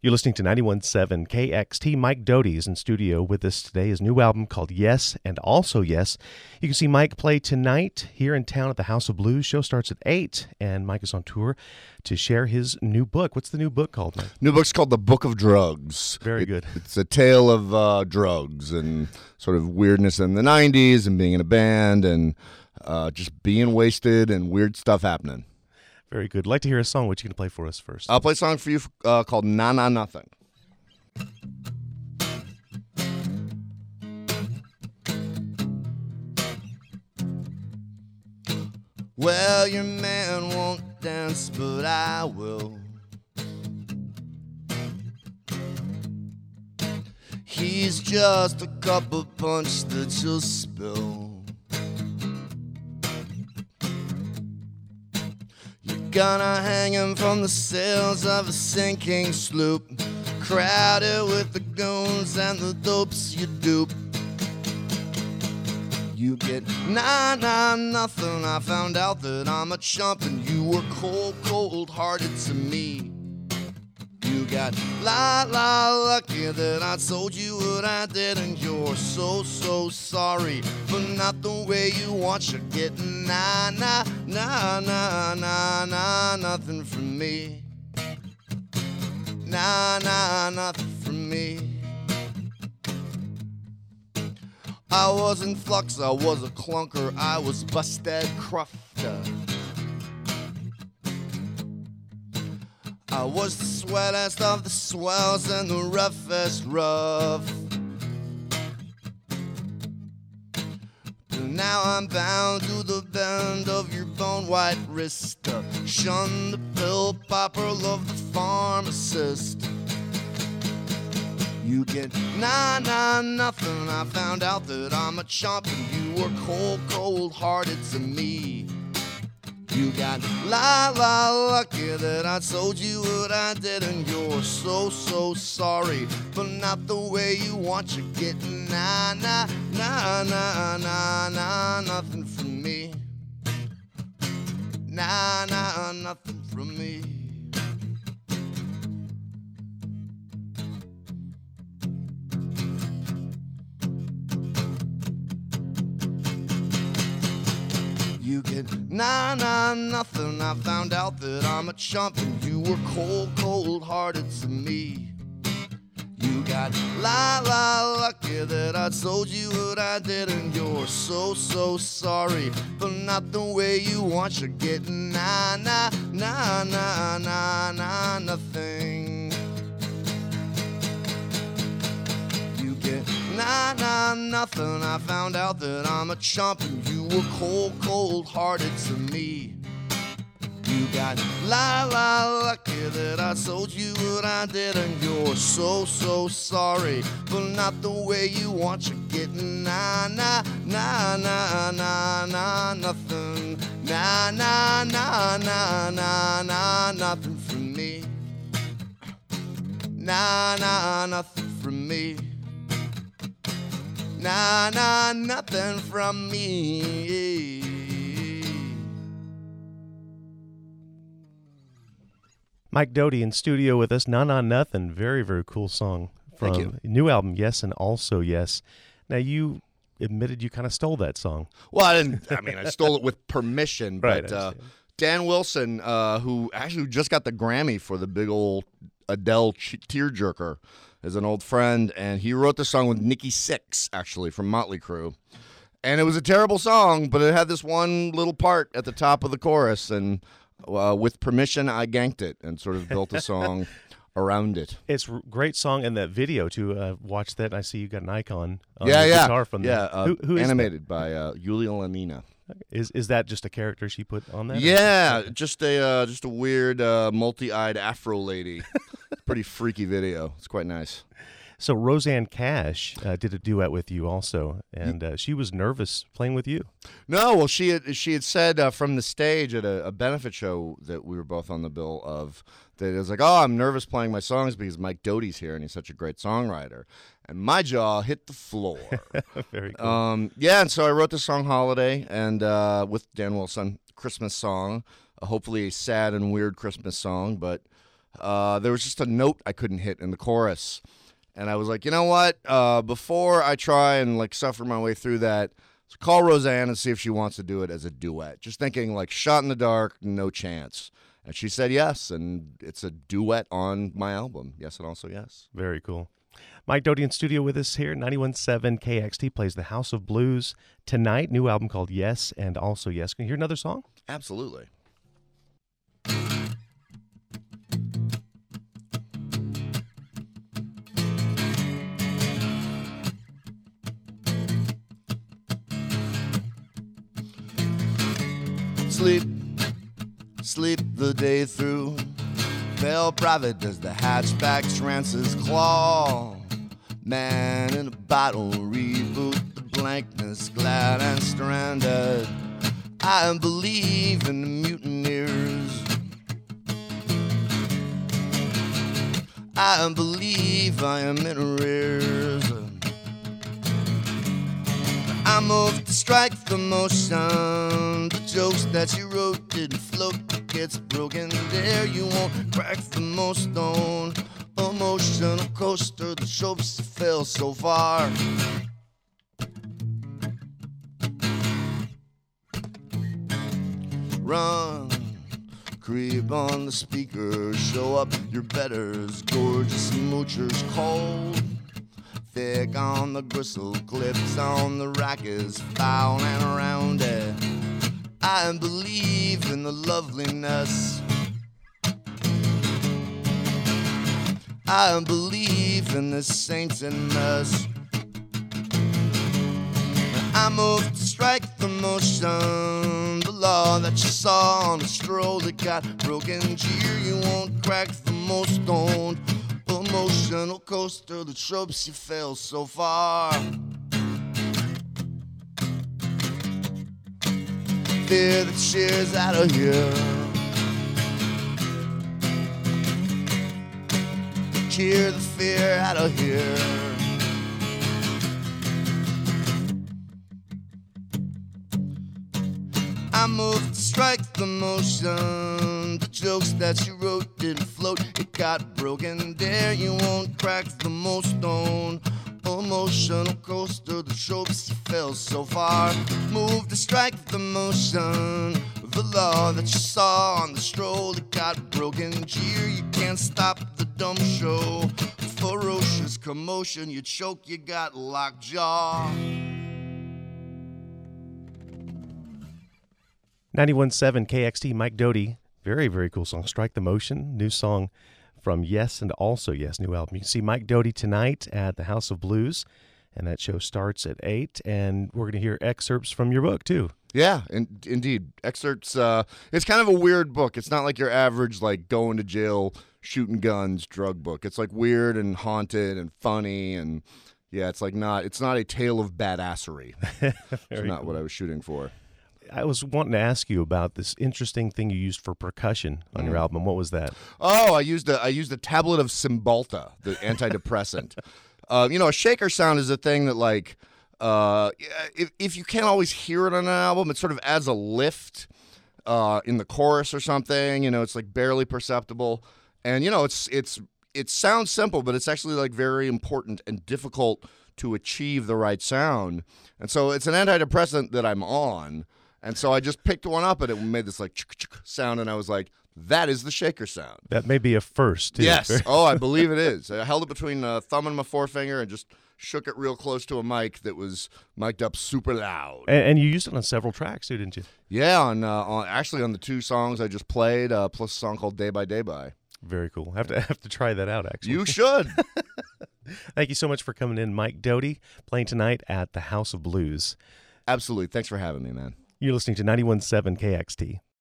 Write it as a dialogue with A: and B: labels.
A: You're listening to 91.7 KXT. Mike Doughty is in studio with us today. His new album called Yes and Also Yes. You can see Mike play tonight here in town at the House of Blues. Show starts at 8, and Mike is on tour to share his new book. What's the new book called, Mike?
B: New book's called The Book of Drugs.
A: Very good.
B: It's a tale of drugs and sort of weirdness in the 90s and being in a band and just being wasted and weird stuff happening.
A: Very good. I'd like to hear a song. What you going to play for us first?
B: I'll play a song for you called Na Na Nothing. Well, your man won't dance, but I will. He's just a cup of punch that you'll spill. Gonna hang him from the sails of a sinking sloop, crowded with the goons and the dopes you dupe. You get nothing. I found out that I'm a chump and you were cold-hearted to me. You got lucky that I told you what I did, and you're so sorry, but not the way you want. You get nothing from me. Nothing from me. I wasn't flux, I was a clunker, I was busted crufter. I was the sweatest of the swells and the roughest rough. But now I'm bound to the bend of your bone white wrist. Shun the pill popper, love the pharmacist. You get nothing. I found out that I'm a chump and you were cold-hearted to me. You got lucky that I told you what I did, and you're so sorry, but not the way you want. You get nothing from me. Nothing from me. You get nothing. I found out that I'm a chump and you were cold-hearted to me. You got lucky that I told you what I did, and you're so sorry, but not the way you want. You get nothing. You get nothing. I found out that I'm a chump and you were cold-hearted to me. You got lucky that I told you what I did, and you're so sorry, but not the way you want. You get nothing. Nothing from me. Nothing from me. Nothing from me.
A: Mike Doughty in studio with us. Na Nothing. Very, very cool song from
B: Thank you.
A: new album, Yes and Also Yes. Now, you admitted you kind of stole that song.
B: Well, I stole it with permission,
A: Right,
B: but Dan Wilson, who actually just got the Grammy for the big old Adele tearjerker, is an old friend, and he wrote the song with Nikki Sixx, actually, from Motley Crue. And it was a terrible song, but it had this one little part at the top of the chorus, and with permission, I ganked it and sort of built a song around it.
A: It's a great song, and that video, to watch that, I see you got an icon on the
B: Yeah.
A: guitar from that. Who is
B: animated by Yulia Lanina.
A: Is that just a character she put on that?
B: Yeah, just a weird multi-eyed Afro lady. Pretty freaky video. It's quite nice.
A: So Rosanne Cash did a duet with you also, and she was nervous playing with you.
B: No, well, she had said from the stage at a benefit show that we were both on the bill of, that it was like, oh, I'm nervous playing my songs because Mike Doughty's here and he's such a great songwriter. And my jaw hit the floor.
A: Very cool.
B: Yeah, and so I wrote the song Holiday, and with Dan Wilson, Christmas song, hopefully a sad and weird Christmas song, but there was just a note I couldn't hit in the chorus. And I was like, you know what? Before I try and like suffer my way through that, so call Roseanne and see if she wants to do it as a duet. Just thinking like shot in the dark, no chance. And she said yes, and it's a duet on my album. Yes and also yes.
A: Very cool. Mike Doughty in studio with us here. 91.7 KXT plays the House of Blues tonight. New album called Yes and Also Yes. Can you hear another song?
B: Absolutely. Sleep the day through. Bell private does the hatchback trances claw. Man in a bottle, reboot the blankness, glad and stranded. I believe in the mutineers. I believe I am in arrears. I moved to strike the motion. The jokes that you wrote didn't float. It gets broken there. You won't crack the most stone. Emotional coaster. The tropes fell so far. Run, creep on the speaker. Show up your betters. Gorgeous moochers cold. Thick on the gristle, clips on the rack is foul and around it. I believe in the loveliness. I believe in the saints and mess. I move to strike the motion. The law that you saw on the stroll that got broken cheer. You won't crack the most stoned. Emotional coaster, the tropes you fell so far. Fear the cheers out of here. Cheer the fear out of here. I moved to strike the motion. The jokes that you wrote didn't float. It got broken there. You won't crack the most stone. Emotional coaster. The tropes you fell so far. Moved to strike the motion. The law that you saw on the stroll. It got broken cheer. You can't stop the dumb show. Ferocious commotion. You choke. You got lockjaw.
A: 91.7 KXT, Mike Doughty. Very, very cool song. Strike the Motion. New song from Yes and Also Yes, new album. You can see Mike Doughty tonight at the House of Blues, and that show starts at 8. And we're going to hear excerpts from your book, too.
B: Yeah, indeed. Excerpts. It's kind of a weird book. It's not like your average, like, going to jail, shooting guns, drug book. It's, like, weird and haunted and funny. And, yeah, it's not a tale of badassery. It's not cool. What I was shooting for.
A: I was wanting to ask you about this interesting thing you used for percussion on your album. What was that?
B: Oh, I used a tablet of Cymbalta, the antidepressant. A shaker sound is a thing that, like, if you can't always hear it on an album, it sort of adds a lift in the chorus or something. It's like barely perceptible, and it sounds simple, but it's actually like very important and difficult to achieve the right sound. And so it's an antidepressant that I'm on. And so I just picked one up, and it made this like sound, and I was like, that is the shaker sound.
A: That may be a first, too.
B: Yes. Oh, I believe it is. I held it between a thumb and my forefinger and just shook it real close to a mic that was mic'd up super loud.
A: And you used it on several tracks, too, didn't you?
B: Yeah, on the 2 songs I just played, plus a song called Day by Day by.
A: Very cool. I have to try that out, actually.
B: You should.
A: Thank you so much for coming in, Mike Doughty, playing tonight at the House of Blues.
B: Absolutely. Thanks for having me, man.
A: You're listening to 91.7 KXT.